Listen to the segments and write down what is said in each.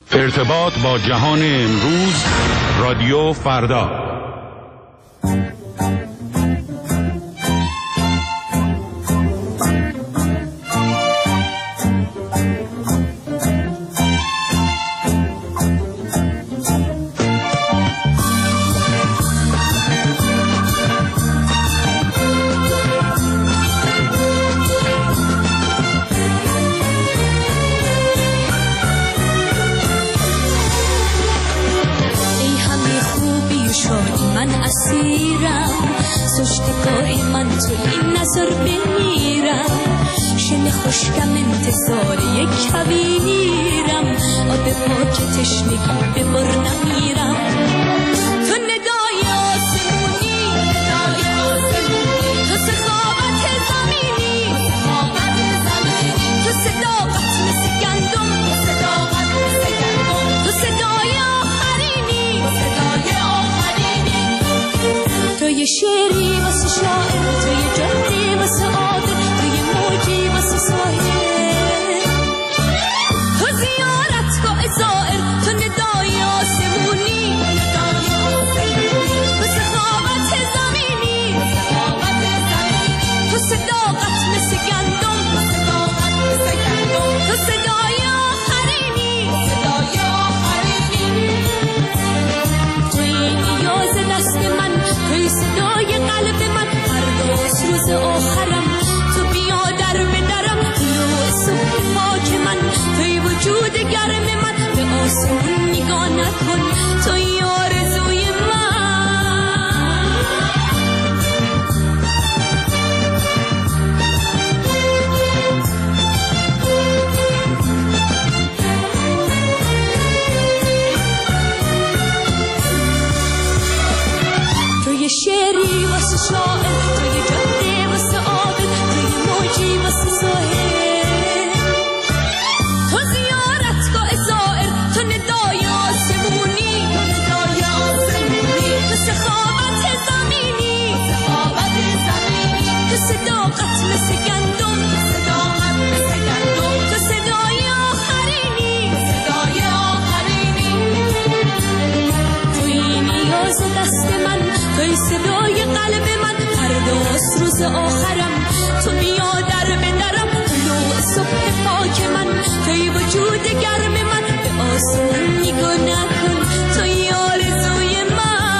ارتباط با جهان امروز، رادیو فردا. خوشکم انتصار یک کبیرم، آب پاک تشنگی ببر نمیرم. تو ندای آسمونی، تو سخاوت زمینی، تو صداقت مثل گندم، تو صدای آخرینی، تو یه شعری واسه شاعر، تو یه جادی واسه عابر، تو یه موجی واسه ساحل، تو زیارتگاه زائر، تو ندای آسمونی، تو سخاوت زمینی، تو صداقت مثل گندم، تو صدای آخرینی، توی نیاز دست من، توی صدای قلب من، فرداست روز آخرم، تو بیا در به درم، طلوع صبح پاک من، توی وجود گرم من، به آسمون نگاه نکن، توی آرزوی من. توی شعری واسه شاعر، توی جاده واسه عابر، توی موجی واسه ساحل، تو زیارتگاه زائر، تو ندای آسمونی، تو سخاوت زمینی، تو صداقت مثل گندم، تو صدای آخرینی، توی نیاز دست من، توی صدای قلب من، فرداست روز آخرم، تو بیا در به درم، طلوع صبح پاک من، توی وجود گرم من، به آسمون نگاه نکن، توی آرزوی من.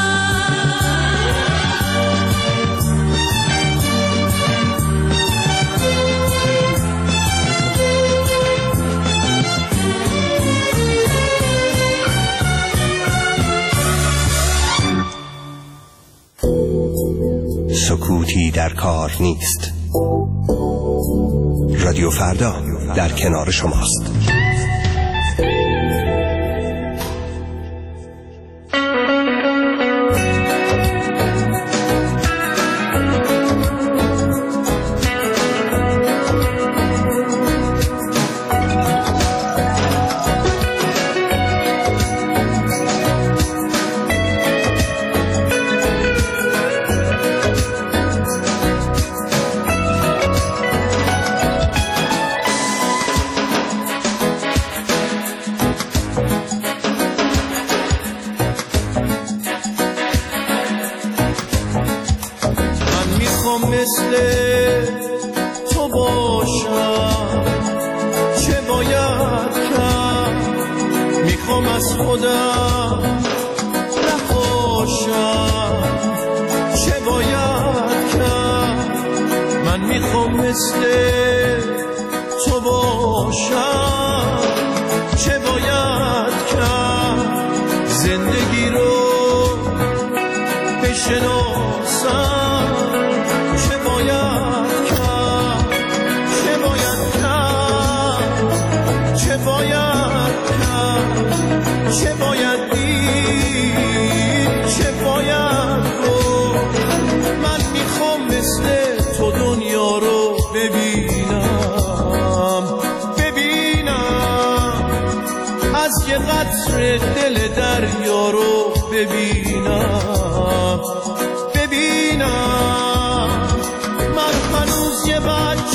سکوتی در کار نیست. رادیو فردا در کنار شماست.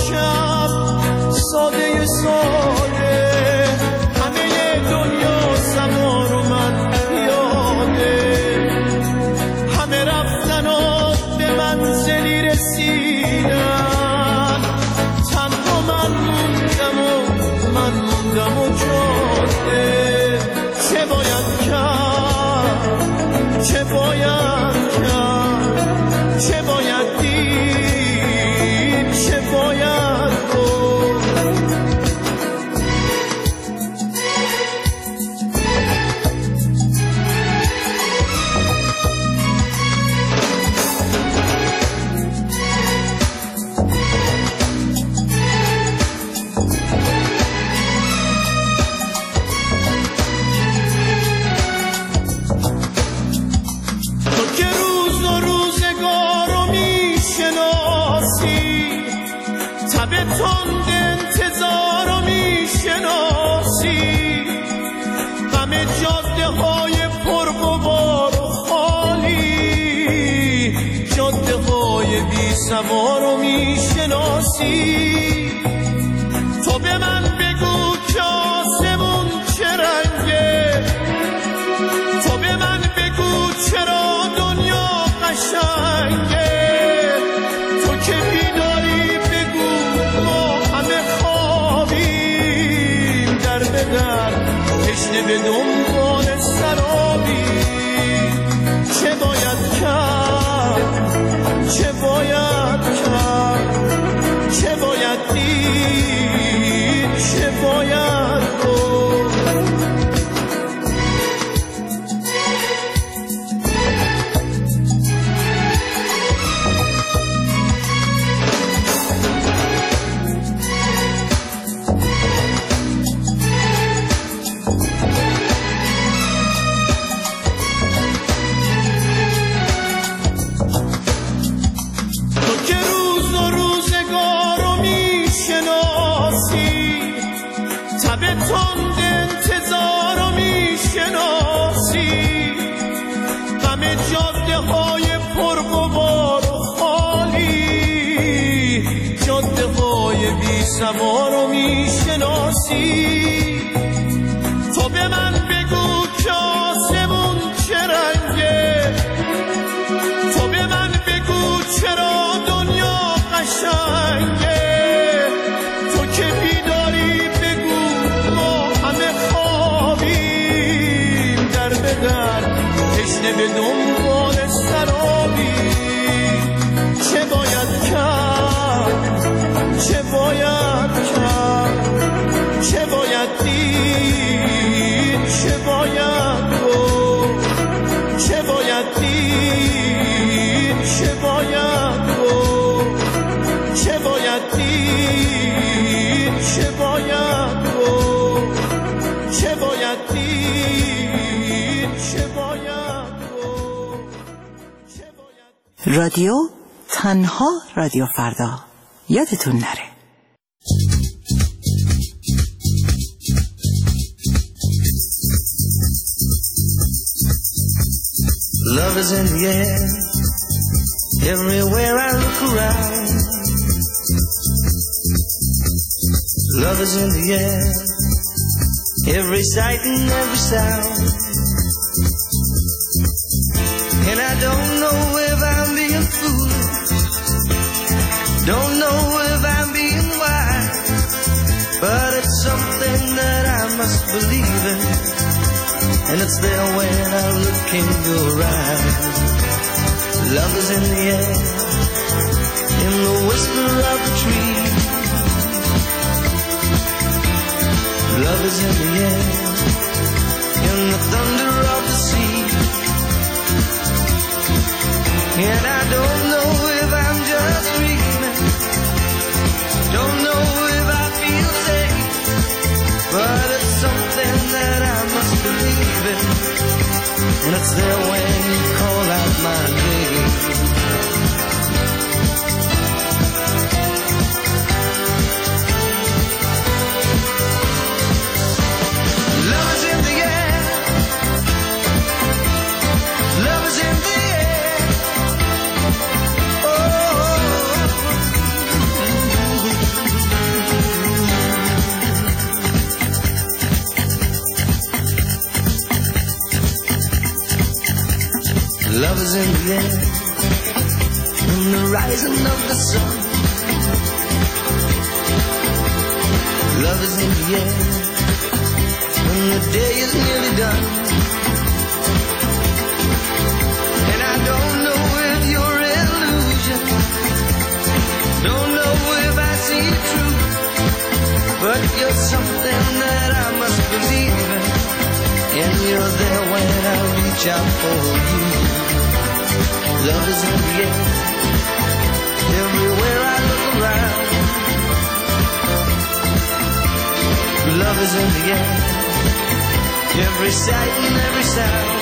ساده همه دنیا همه جاده های پرغبار و خالی، جاده های بی سوار رو میشناسی؟ تو به من بگو که آسمون چه رنگه، تو به من بگو چرا دنیا قشنگه، تو که بیداری بگو ما همه خوابیم، در به در تشنه به دنبال سرابی. چه باید کرد، چه باید کرد، چه باید دید، چه باید گفت؟ تند انتظار رو میشناسی؟ همه جاده های پرغبار و خالی، جاده های بی سوار رو میشناسی؟ تو به من بگو که آسمون چه رنگه، تو به من بگو چرا دنیا قشنگه، تو که بیداری تشنه به دنبال سرابی. چه باید کرد، چه باید کرد، چه باید دید، چه باید گفت؟ چه باید دید، چه باید گفت؟ چه باید دید، چه باید گفت؟ چه باید دید، چه باید؟ رادیو تنها رادیو فردا، یادتون نره. Love is in the air, everywhere I look around. Love is in the air, every sight and every sound. And I don't know if I'm being foolish, don't know if I'm being wise, but it's something that I must believe in, and it's there when I look in your eyes. Love is in the air, in the whisper of the tree. Love is in the air, in the thunder of the sea. And I don't know if I'm just dreaming, don't know if I feel safe, but it's something that I must believe in, and it's there when you call out my name. Love is in the air, love is in the air. Love is in the air, in the rising of the sun. Love is in the air, when the day is nearly done. And I don't know if you're an illusion, don't know if I see it true, but you're something that I must believe in, and you're there when I reach out for you. Love is in the air, everywhere I look around. Love is in the air, every sight and every sound.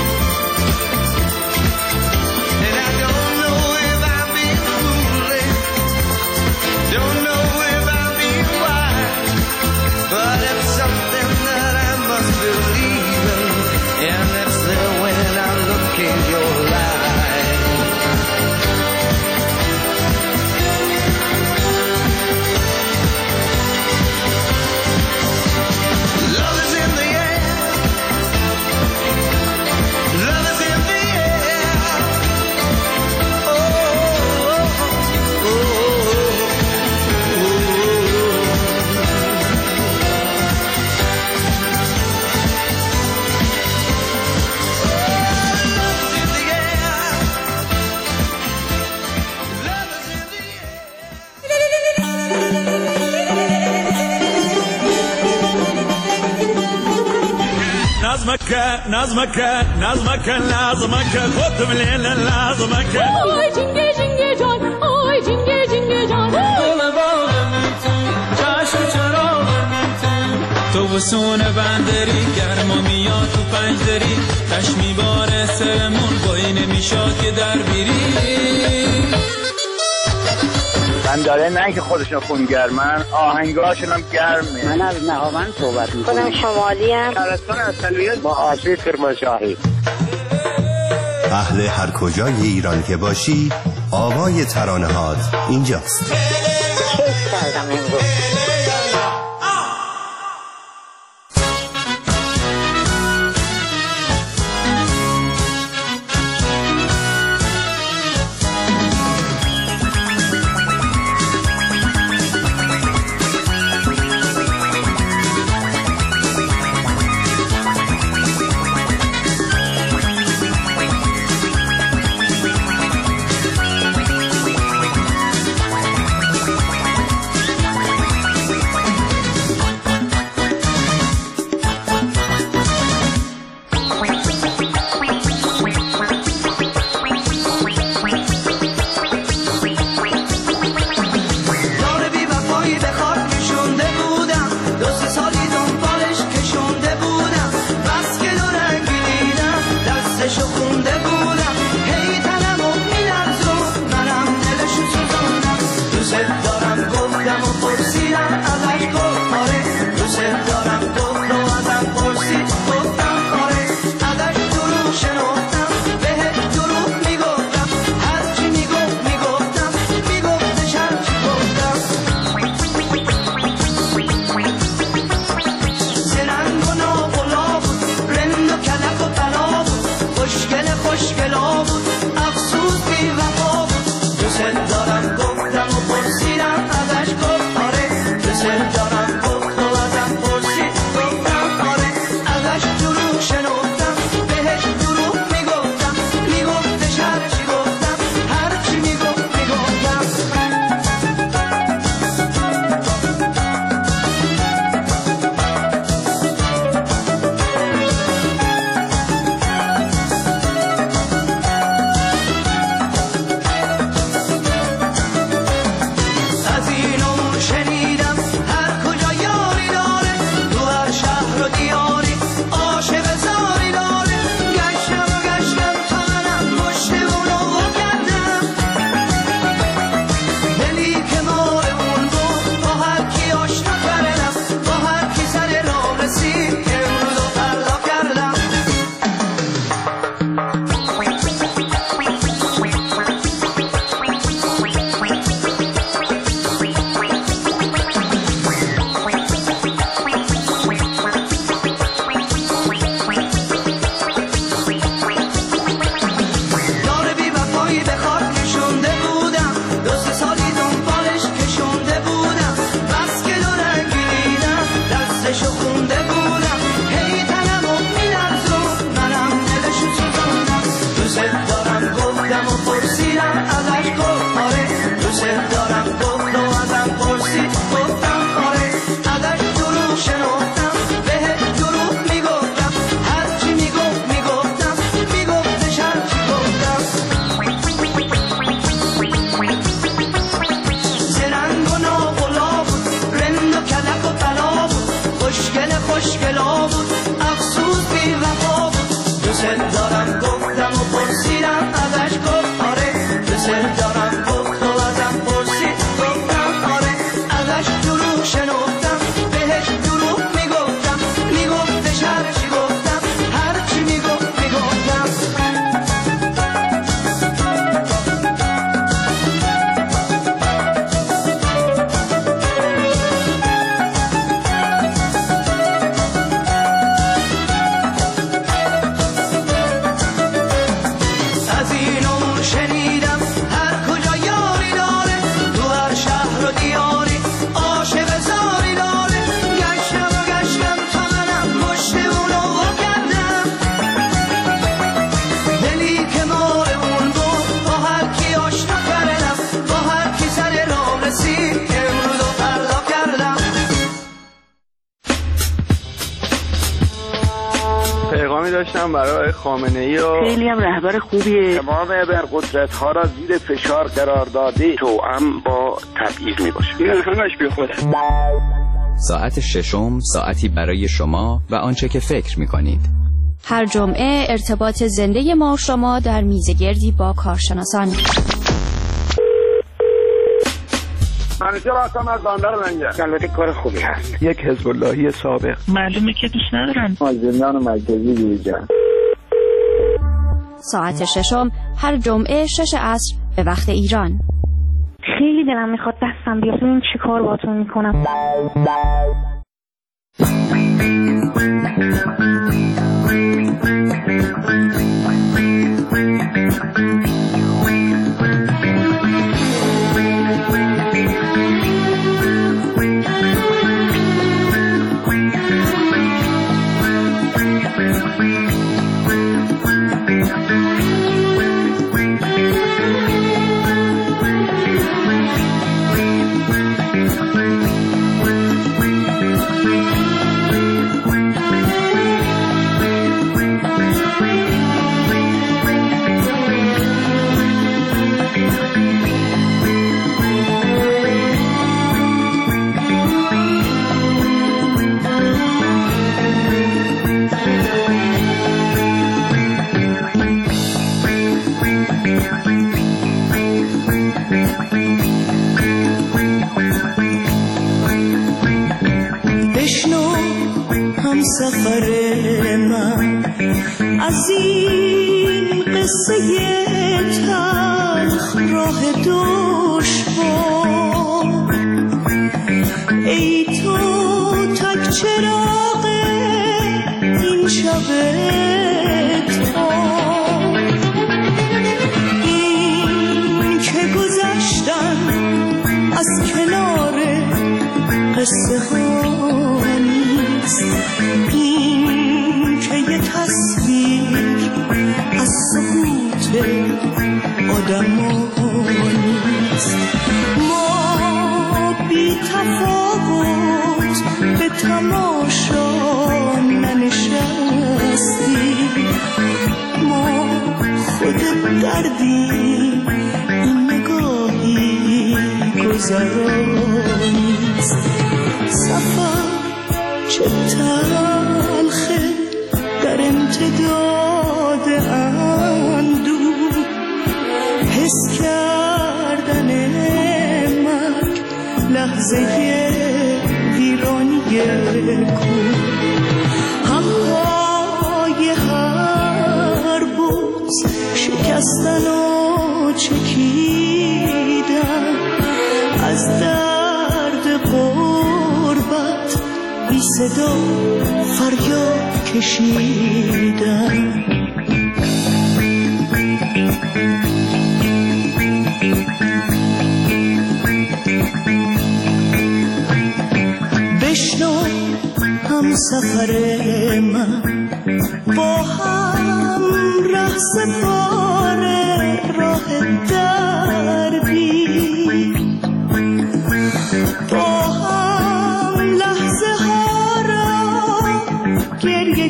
And I don't know if I'm being foolish, don't know if I'm being wise, but it's something that I must believe in, نظمك نظمك نظمك نظمك خذ الليل نظمك آی جنگه جنگه جان آی جنگه جنگه جان گل باغم چشم چراغم تو وسون بندری گرما میاد تو پنجدری چشمی باره سرمون بایی نمیشاد که در بیری من داره نه که خودشون خونگرمن آهنگاشون هم گرمه. من از نهاوند صحبت میکنم. خودم شمالی ام. ترستان اصلیت با آسی کرمانشاهی. اهل هر کجای ایران که باشی آوای ترانه‌هات اینجاست. کیف کردم امروز. پیغامی داشتم برای خامنه‌ای و خیلی هم رهبر خوبیه. تمام ابرقدرت‌ها را زیر فشار قرار داده توأم با تبعیض میباشه. این همش بی خوده. ساعت ششم ساعتی برای شما و آنچه که فکر می‌کنید. هر جمعه ارتباط زنده ما و شما در میزگردی با کارشناسان. منیجر هستم از بندر منگه. البته کار خوبی هست. یک حزب اللهی سابق. معلومه که دوست ندارن. از زندان مرکزی بیرون. ساعت ششم هر جمعه 6 عصر به وقت ایران. خیلی دلم میخواد دستم بیاد. این چی کار باتون میکنم؟ سفر من از این قصه تلخ راه دشوار، ای تو تک چراغ این شب تار، این که گذشتن از کنار قصه ها نیست، این که یه تصویر از سکوت آدم نیست. ما بی تفاوت به تماشا ننشستیم، ما خود دردیم، این نگاهی گذرانیست. سفر چه تلخه در امتداد اندوه، حس کردن مرگ لحظه ویرانی کوه، همهای هر بوز شکستن و چکیدن، از درد غربت بی صدا فریاد کشیدن. بشنو هم سفر من، با هم ره سپاره راه دربی، با هم لحظه ها را گریه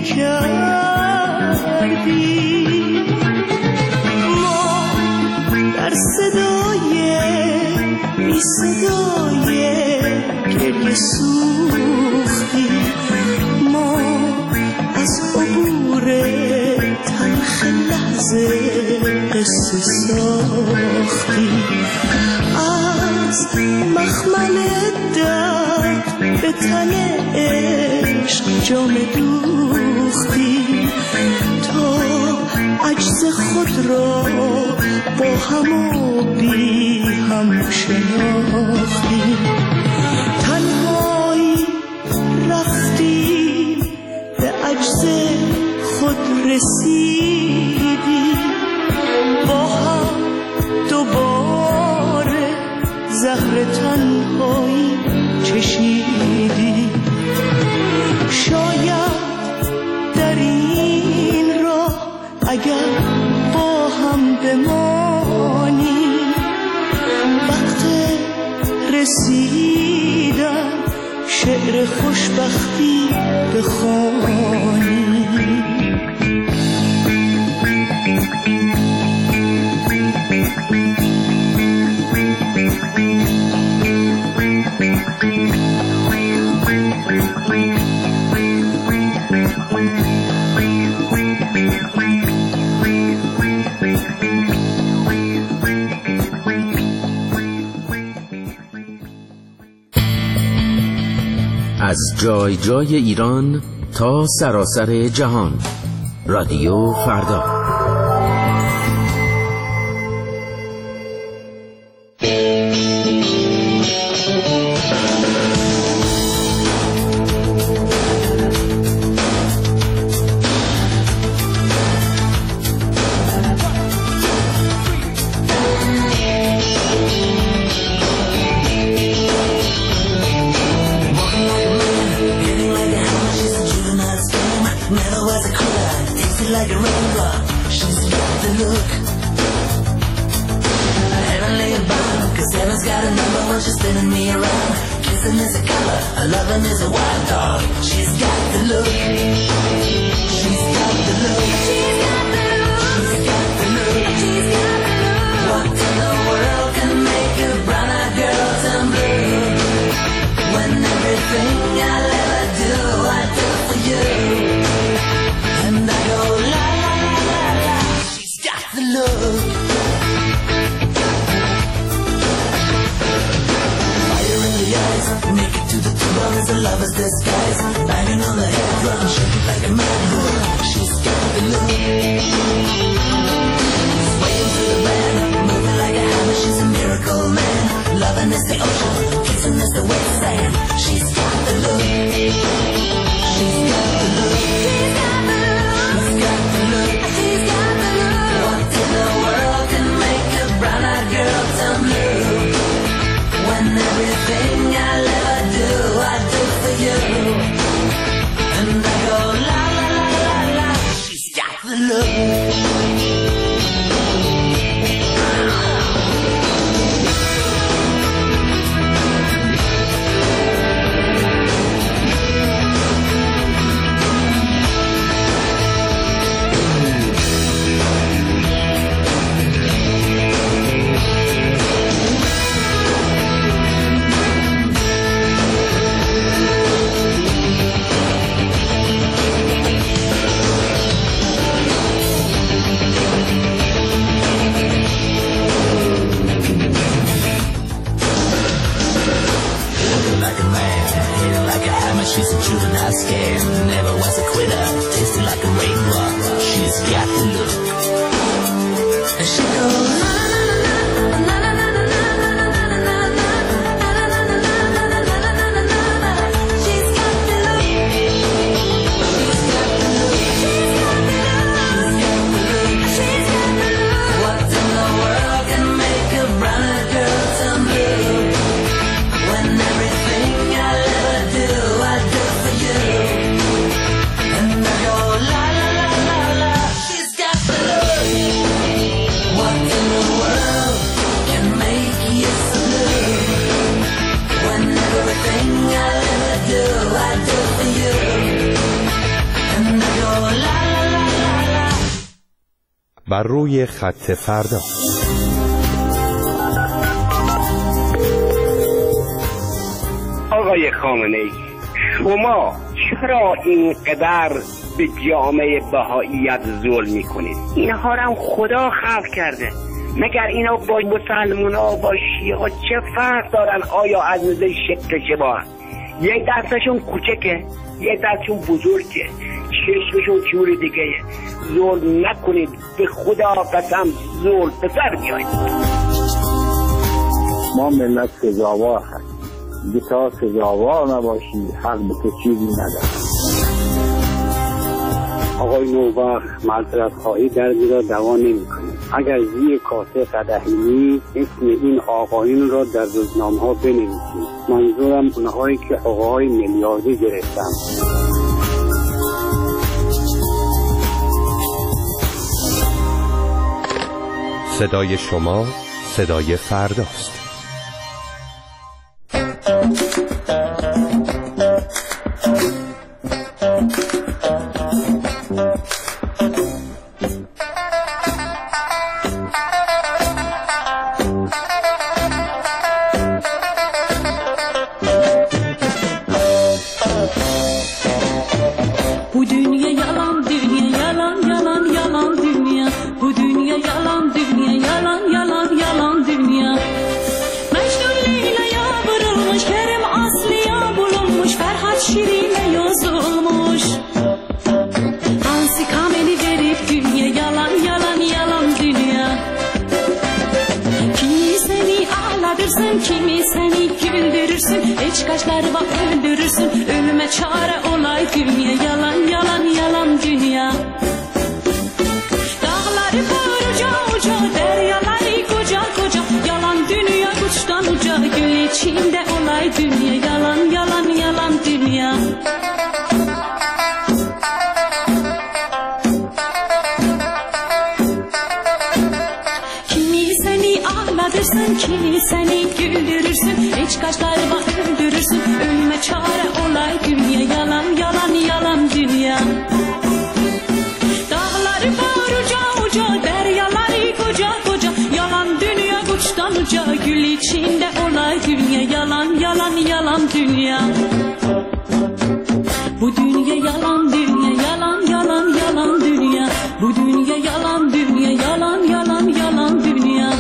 کردی. ما در صدای بی صدای گریه سوختی، ما از عبور تلخ لحظه قصه ساختی، از مخمل درد به تن عشق جام دوختی، تا عجز خود را با هم و بی هم شناختی. تنهایی رفتی به عجز خود رسیدی، با هم دوباره زهر تنهایی چشیدی. شاید در این راه اگر با هم بمانی، وقت رسیدن شعر خوشبختی بخوانی. از جای جای ایران تا سراسر جهان، رادیو فردا. بر روی خط فردا. آقای خامنه‌ای، شما چرا اینقدر به جامعه بهائیت ظلم میکنید؟ اینها رو هم خدا خلق کرده. مگر اینا با مسلمونا با شیعه چه فرق دارن؟ آیا از نظر شکل شباهن؟ یک دستشون کوچکه، یک دستشون بزرگه، چشمشون جور دیگه. ظلم نکنید، به خدا قسم ظلم به سر میایید. ما ملت سزاوار هستیم، به تا سزاوار نباشی حق به تو چیزی نداره. آقای نوبخت معذرت خواهی درمی را دوا نمی کنید. اگر زیر کاسه قدحی نیست اسم این آقایون را در روزنامه ها بنویسید. منظورم اونهایی که حقوقهای میلیاردی گرفتن. صدای شما صدای فرداست. Bu dünyayı yalan dünya, yalan yalan yalan dünya. Bu dünya yalan dünya, yalan yalan yalan dünya. Mecnun Leyla'ya vurulmuş, Kerim Aslı'ya bulunmuş, Ferhat Şirin'e yazılmış. Hansi kameni verip dünya, yalan yalan yalan dünya. Kimi seni ağlatırsın, kimi seni güldürürsün, hiç kaşları bak öldürürsün, ölüme çare olay dünya, yalan yalan yalan dünya. Dağları koruca uca, deryaları koca koca, yalan dünya uçtan uca, gül içinde olay dünya, yalan yalan yalan dünya. Kimi seni ağlatırsın, kimi seni güldürürsün, hiç kaşları bak öldürürsün, ölüme çare olay dünya, yalan yalan yalan dünya. Dağları koruca uca, deryaları koca koca, yalan dünya uçtan uca, gül içinde olay dünya, yalan yalan yalan dünya. Bu dünya yalan dünya, yalan yalan yalan dünya. Bu dünya yalan dünya, yalan yalan yalan dünya.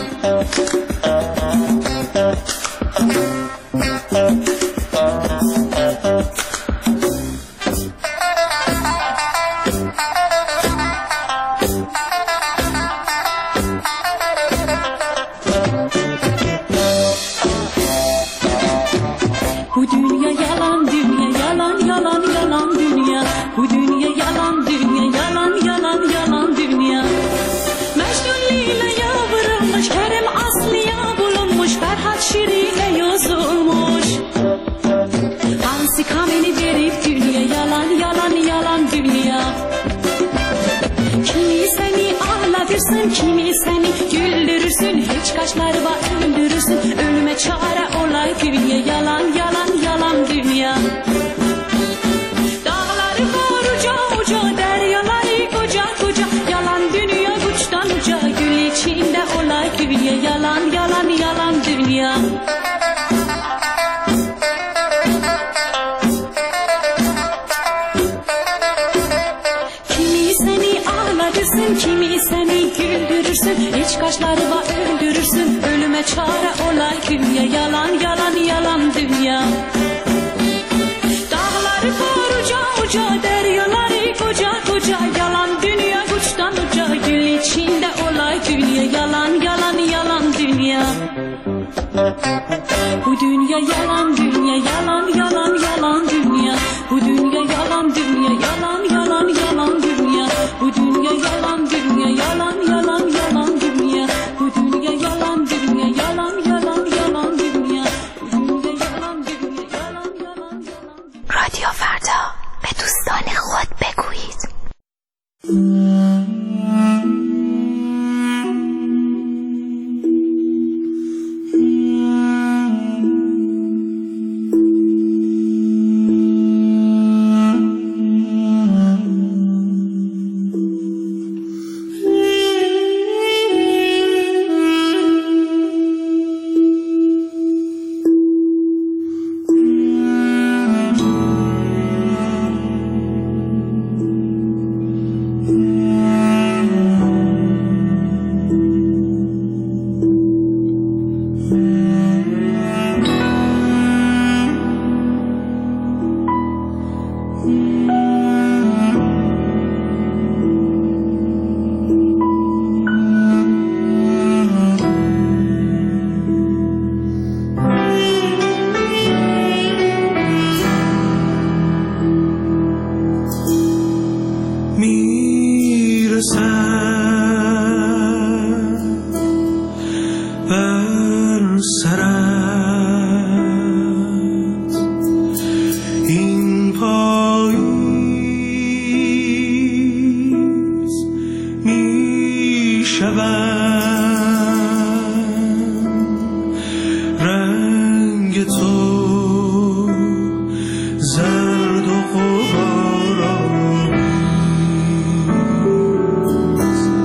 Bu dünya yalan dünya, yalan yalan yalan dünya. Bu dünya yalan dünya, yalan yalan yalan dünya. Mecnun Leyla'ya vurulmuş, Kerim Aslı'ya bulunmuş, Ferhat Şirin'e yazılmış. Hansi kameni verip dünya, yalan yalan yalan dünya. Kimi seni ağlatırsın, kimi seni güldürürsün, hiç kaşları var öldürürsün, ölüme çare olay dünya, yalan yalan yalan dünya. Dağları koruca uca, deryaları koca koca, yalan dünya uçtan uca, gül içinde olay dünya, yalan yalan yalan dünya. Kimi seni ağlatırsın, kimi seni güldürürsün, hiç kaşları var öldürürsün, ölüme çare olay dünya, yalan yalan yalan dünya. Dağları koruca uca, deryaları koca koca, yalan dünya uçtan uca, gül içinde olay dünya, yalan yalan yalan dünya. Bu dünya yalan dünya, yalan yalan yalan dünya. Bu dünya yalan dünya, yalan yalan yalan dünya. Bu dünya yalan dünya, yalan yalan yalan dünya. Bu dünya yalan dünya, yalan yalan yalan dünya. Bu dünya yalan dünya, yalan yalan yalan. رادیو فردا به دوستان خود بگویید. زرد و غبار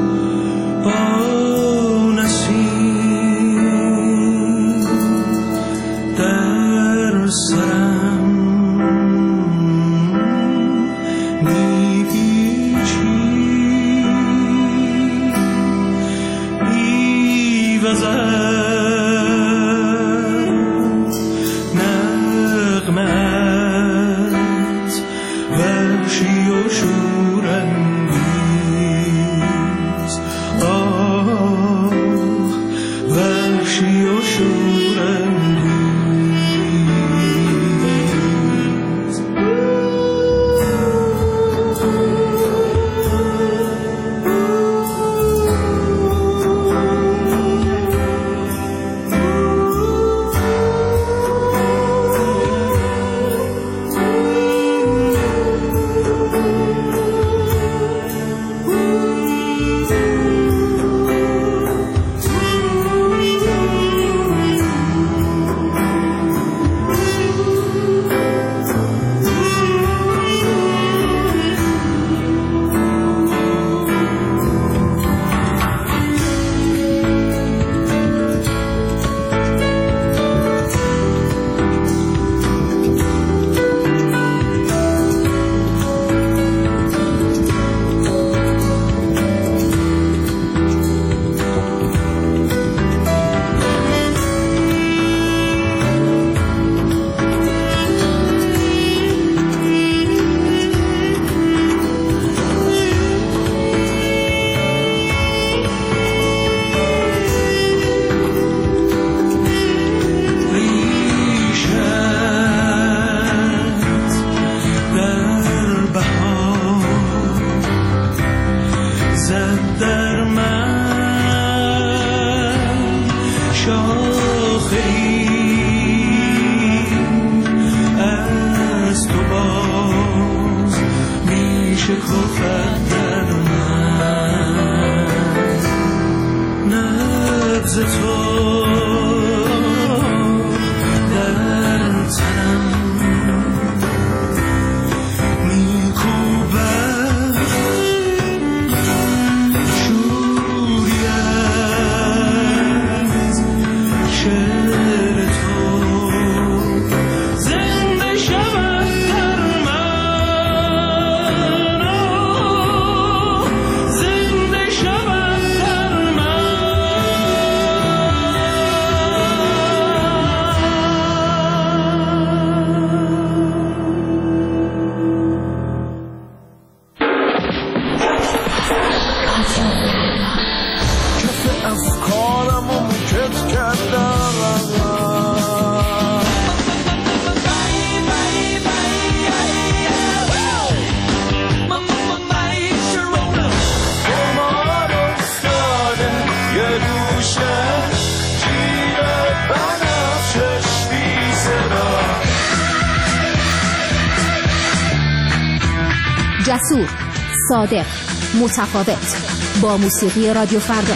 جسور، صادق، متفاوت، با موسیقی رادیو فردا.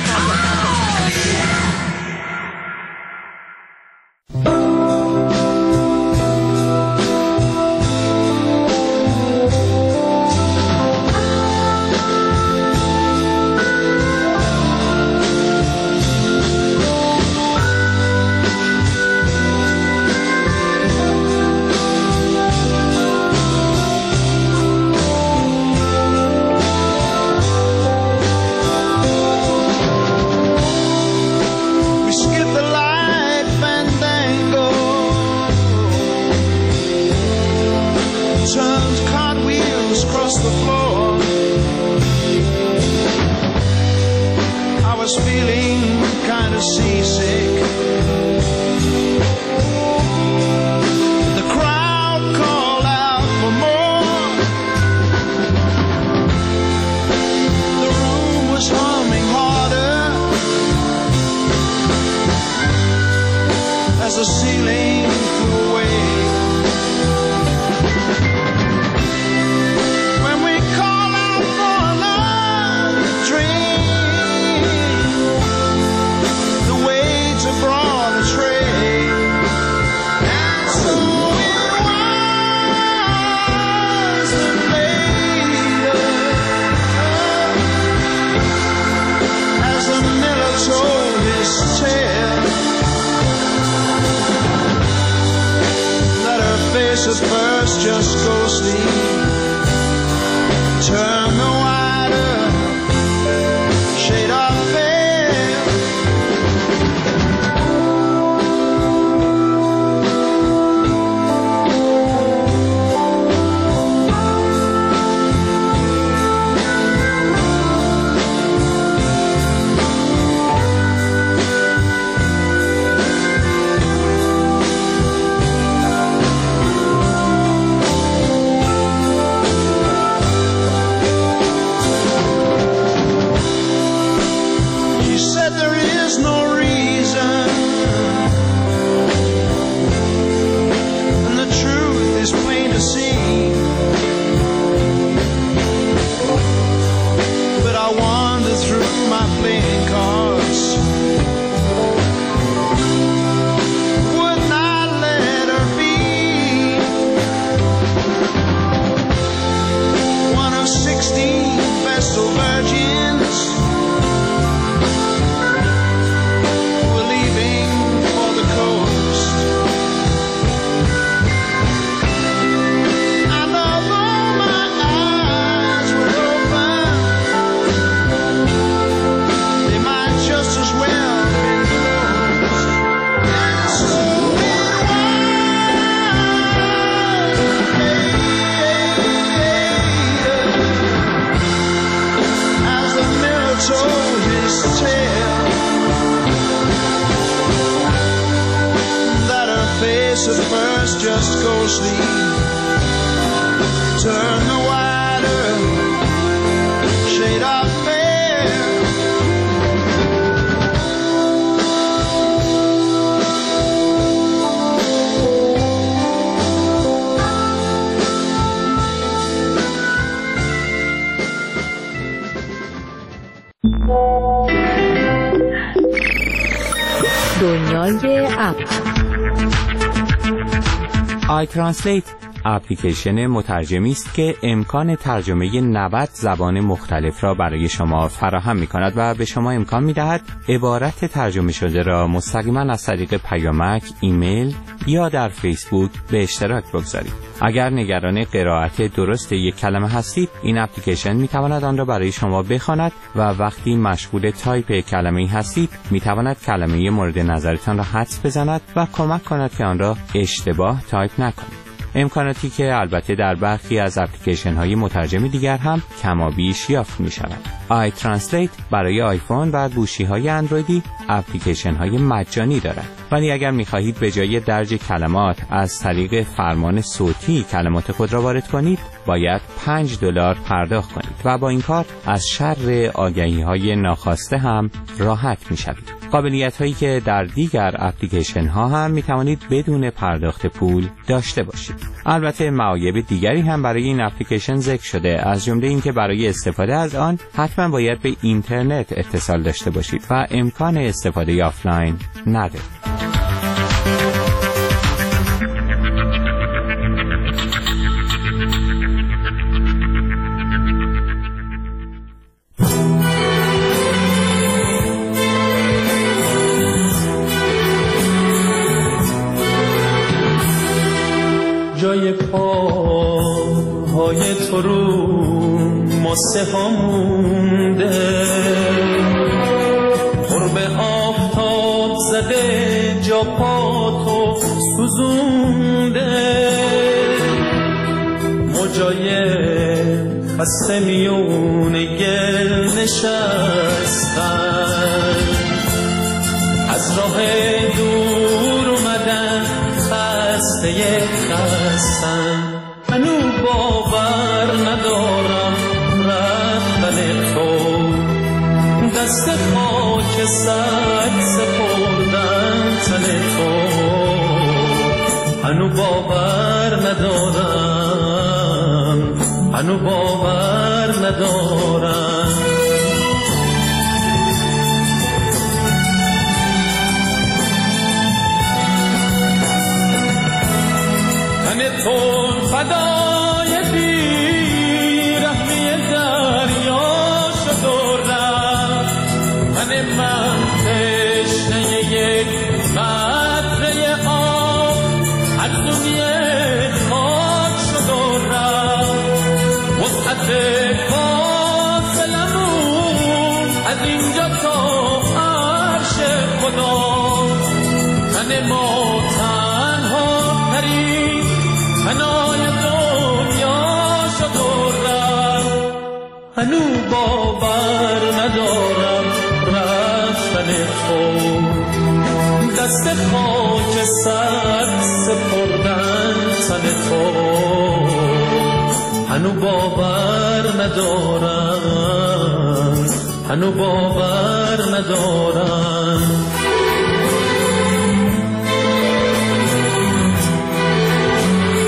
playing cards. Would not let her be one of 16 vestal virgins who were leaving for the coast. And although my eyes were open, they might just as well have been closed. And so it was as the mirror told his tale, that her face at first just ghostly turned the wider shade of fair. دنیای اپ. آی ترنسلیت اپلیکیشن مترجمی است که امکان ترجمه 90 زبان مختلف را برای شما فراهم می‌کند و به شما امکان می‌دهد عبارت ترجمه شده را مستقیما از طریق پیامک، ایمیل یا در فیسبوک به اشتراک بگذارید. اگر نگران قرائت درست یک کلمه هستید، این اپلیکیشن می‌تواند آن را برای شما بخواند و وقتی مشغول تایپ کلمه‌ای هستید، می‌تواند کلمه مورد نظرتان را حدس بزند و کمک کند که آن را اشتباه تایپ نکنید. امکاناتی که البته در برخی از اپلیکیشن‌های مترجمی دیگر هم کمابیش یافت می‌شود. آی ترنسلیت برای آیفون و گوشی‌های اندرویدی اپلیکیشن‌های مجانی دارد. ولی اگر می‌خواهید به جای درج کلمات از طریق فرمان صوتی کلمات خود را وارد کنید، باید $5 پرداخت کنید و با این کار از شر آگهی‌های ناخواسته هم راحت می‌شوید. قابلیت‌هایی که در دیگر اپلیکیشن‌ها هم می‌توانید بدون پرداخت پول داشته باشید. البته معایب دیگری هم برای این اپلیکیشن ذکر شده، از جمله اینکه برای استفاده از آن حتما باید به اینترنت اتصال داشته باشید و امکان استفاده آفلاین ندارید. جای پاهای تو رو ماسه ها مونده، قرب آفتاب زده جا پا تو سوزونده، موجای خسته میون گل نشستن، از راه دور اومدن خسته خستن، منو باور ندارم رفتن تو، دست خاک سگ سپردن تن تو، منو باور ندارم، منو باور ندارم. تو فدای بیرحمی دریا شد و رفت، من تشنه یک قطره آب از دنیا خاک شد و رفت، وسعت فاصلمون از اینجا تا عرش خدا، من ما تنها ترین فنای دنیا شد و رفت، هنو باور ندارم رفتن تو، دست خاک سر سپردن تن تو، هنو باور ندارم، هنو باور ندارم.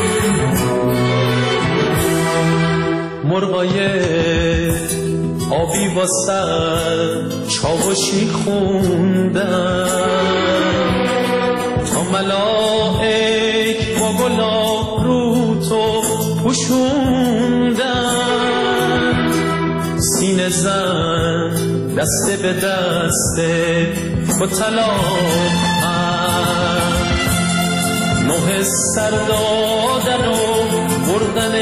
مرغای آب خوابی واسه چاوشی خوندم تا ملائک با گلاب رو تو پوشوندن سینه زن دسته به دسته با طلاق نوه سر دادن و بردن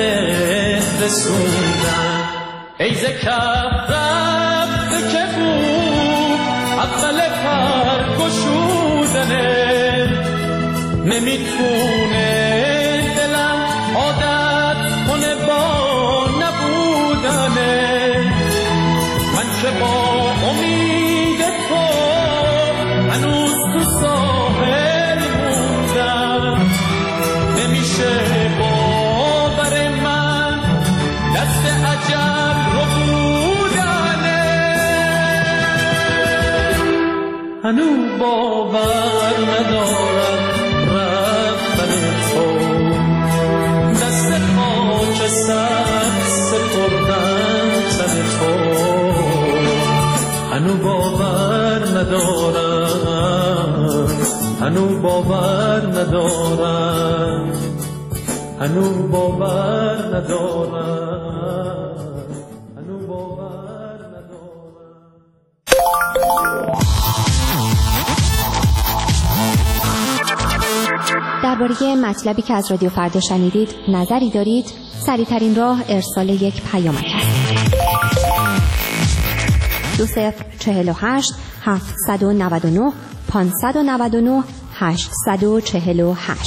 رسوندن ای زکف رفته که بود اول پر گشودنه نمیتونه دلم عادت کنه با نبودنه من که با امید تو هنوز تو ساحل موندم نمیشه باور من دست عجل رو بودنه هنو باور ندارم رفتن تو دست خاک سر سپردن تن تو هنو باور ندارم هنو باور ندارم هنو باور ندارم هنو باور ندارم. درباره مطلبی که از رادیو فردا شنیدید نظری دارید؟ سریع‌ترین راه ارسال یک پیامک است. 2048 799 599 848.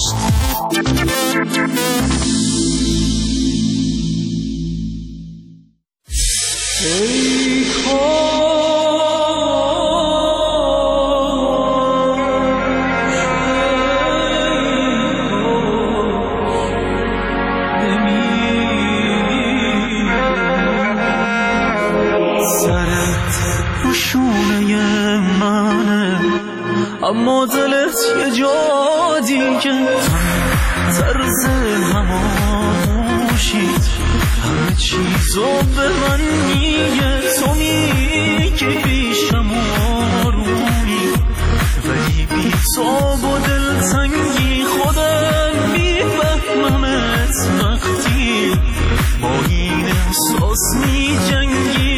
اما دلت یه جا دیگه طرز هماموشید همه چیزو به من میگه تو میگی پیشم آرومی ولی بی تو با دلتنگی خودم میفهممت وقتی با این احساس میجنگی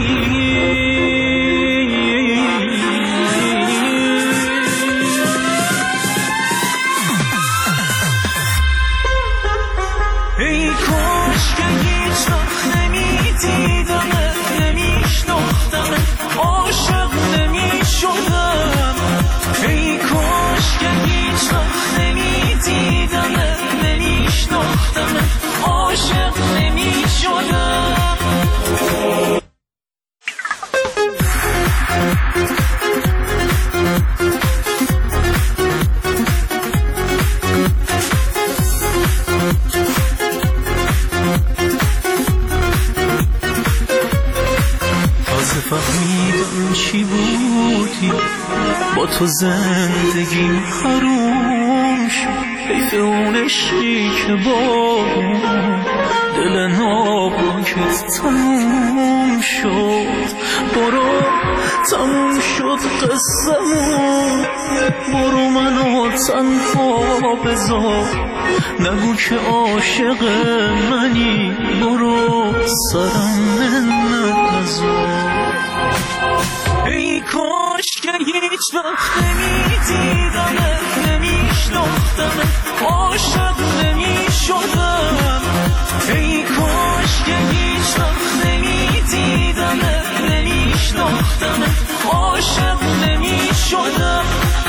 تو زندگیم حروم شد حیف اون عشقی که با دل ناپاکت تموم شد برو تموم شد قصه‌مون برو منو تنها بذار نگو که عاشق منی برو سرم نذار ای کاش که هیچ وقت نمیدیدمت نمیشناختمت عاشق نمیشدم ای کاش که هیچ وقت نمیدیدمت نمیشناختمت عاشق نمیشدم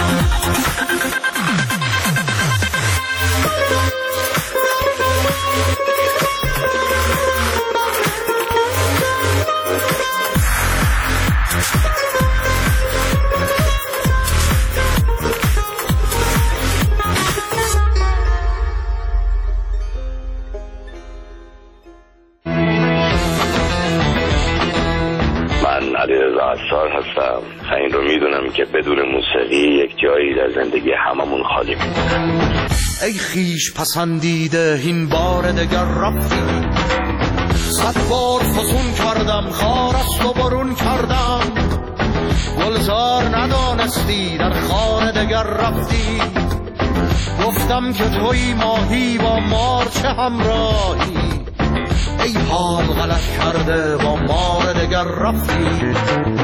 هستم. این رو میدونم که بدون موسیقی یک جایی در زندگی هممون خالی میمونه. ای خیش پسندیده این بار دگر رفتی صد بار فسون کردم، خار است و برون کردم. گلزار ندانستی در خار دگر رفتی. گفتم که توی ماهی با مار چه همراهی. ای حال غلط کرده با مار دگر رفتی.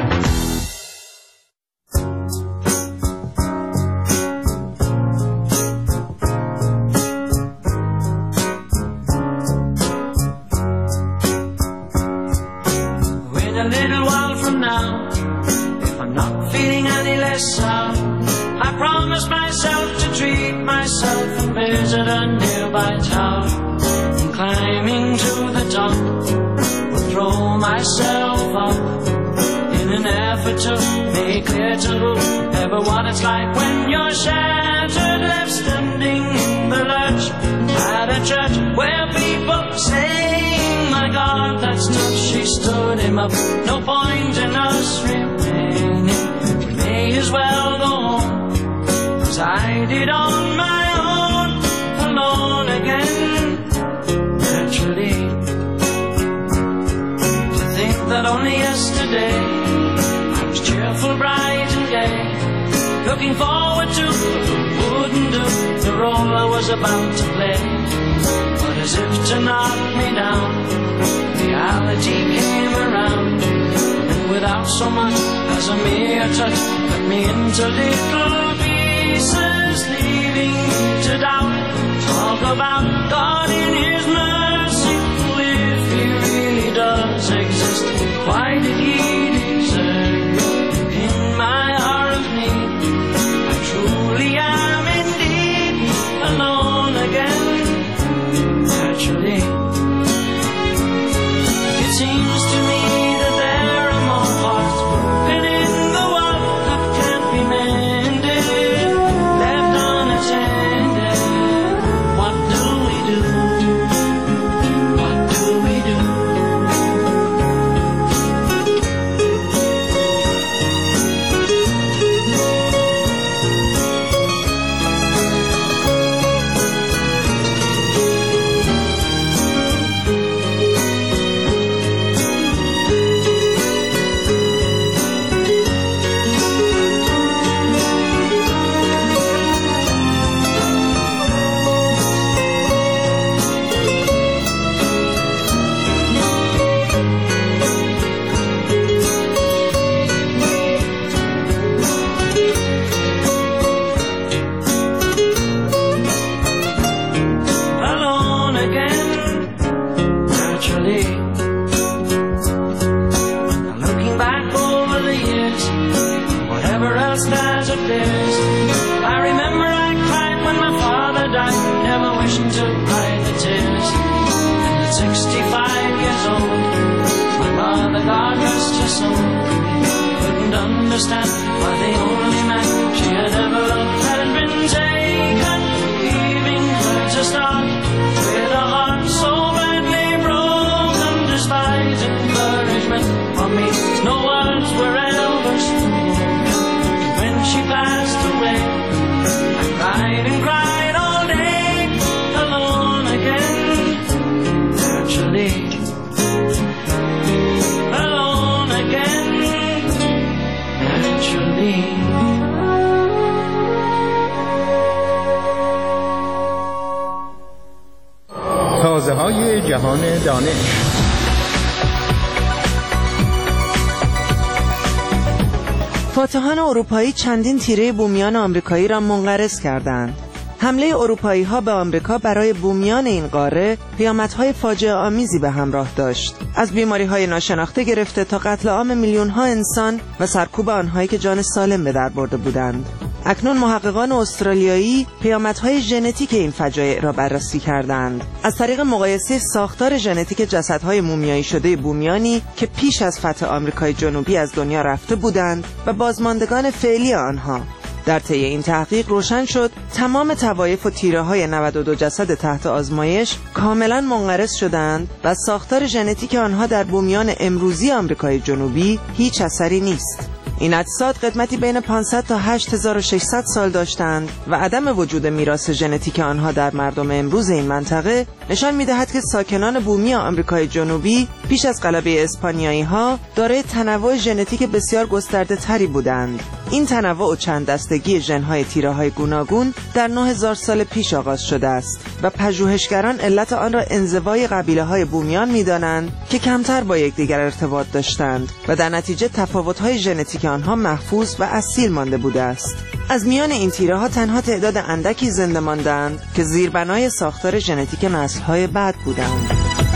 It's like when you're shattered, left standing in the lurch at a church where people saying, my God, that's tough. She stood him up, no point in us remaining. We may as well go home, as I did on my own, alone again. Naturally, to think that only yesterday I was cheerful, bright and gay, looking forward to wouldn't do the role I was about to play. But as if to knock me down, reality came around, and without so much as a mere touch, cut me into little pieces, leaving me to doubt. Talk about God in His mercy, if He really does exist, why did He desert me in my hour of need? Truly am indeed alone again. Naturally, it seems to me that there are more hearts broken in the world that can't be mended, left unattended. What do we do? What do we do? Understand why the only man she had ever loved had been taken, leaving her to start with a heart so badly broken. Despite encouragement from me, no words were ever spoken. When she passed away, I cried and cried all day, alone again. Naturally, alone again. تازه های جهان دانش. فاتحان اروپایی چندین تیره بومیان آمریکایی را منقرض کردند. حمله اروپایی ها به آمریکا برای بومیان این قاره پیامدهای فاجعه آمیزی به همراه داشت. از بیماری های ناشناخته گرفته تا قتل عام میلیون ها انسان و سرکوب آنهایی که جان سالم به در برده بودند. اکنون محققان استرالیایی پیامدهای ژنتیک این فجایع را بررسی کردند. از طریق مقایسه ساختار ژنتیک جسدهای مومیایی شده بومیانی که پیش از فتح آمریکای جنوبی از دنیا رفته بودند و بازماندگان فعلی آنها. در طی این تحقیق روشن شد تمام طوایف و تیره‌های 92 جسد تحت آزمایش کاملا منقرض شدند و ساختار ژنتیک آنها در بومیان امروزی آمریکای جنوبی هیچ اثری نیست. این اجساد قدمتی بین 500 تا 8600 سال داشتند و عدم وجود میراث ژنتیک آنها در مردم امروز این منطقه نشان می‌دهد که ساکنان بومی آمریکای جنوبی پیش از غلبه اسپانیایی‌ها دارای تنوع ژنتیک بسیار گسترده‌تری بودند. این تنوع و چند دستگی ژن‌های تیره‌های گوناگون در 9000 سال پیش آغاز شده است و پژوهشگران علت آن را انزوای قبیله‌های بومیان می‌دانند که کمتر با یکدیگر ارتباط داشتند و در نتیجه تفاوت‌های ژنتیک آنها محفوظ و اصیل مانده بوده است. از میان این تیره‌ها تنها تعداد اندکی زنده ماندند که زیربنای ساختار ژنتیک نسل‌های بعد بودند.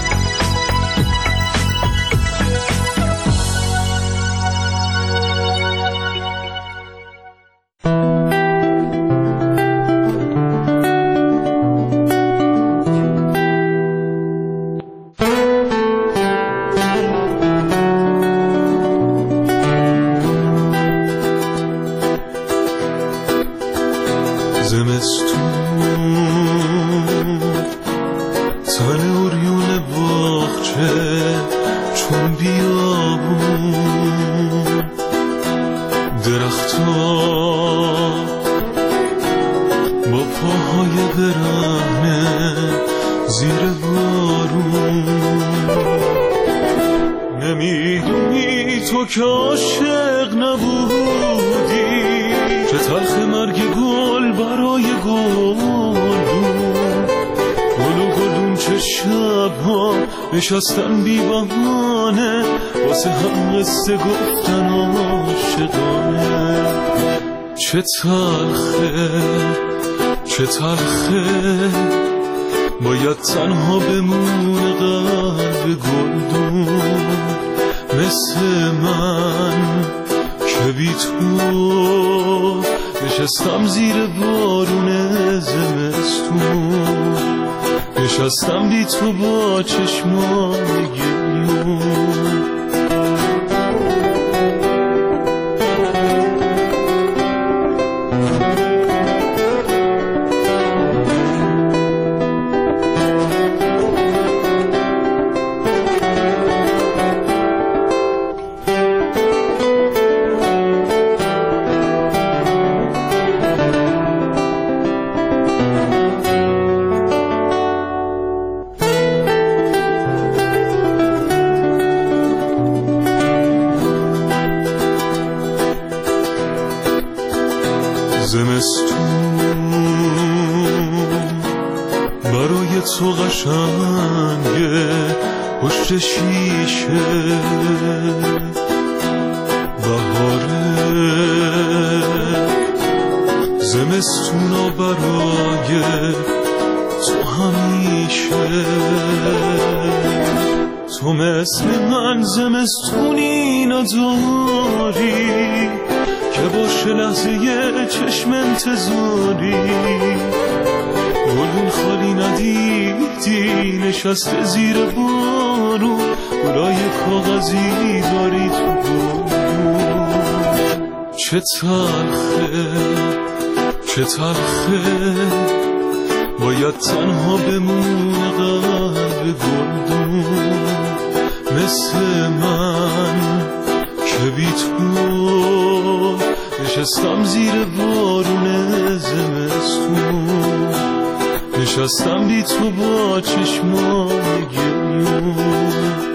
نشستن بی بهانه واسه هم قصه گفتن عاشقانه. چه تلخه باید تنها بمونه قلب گلدون مثل من که بی تو نشستم زیر بارون زمستون، نشستم بی تو با چشمان گریون. برای تو قشنگه پشت شیشه، بهاره زمستونا برای تو همیشه. تو مثل من زمستونی نداری که باشه لحظه چشم انتظاری، گلون خالی ندیدی نشسته زیر بارون، گلای کاغذی داری تو بارون. چه تلخه باید تنها بمونه قلب گلدون مثل من که بی تو نشستم زیر بارون زمستون، نشستم بی تو با چشمان گریون.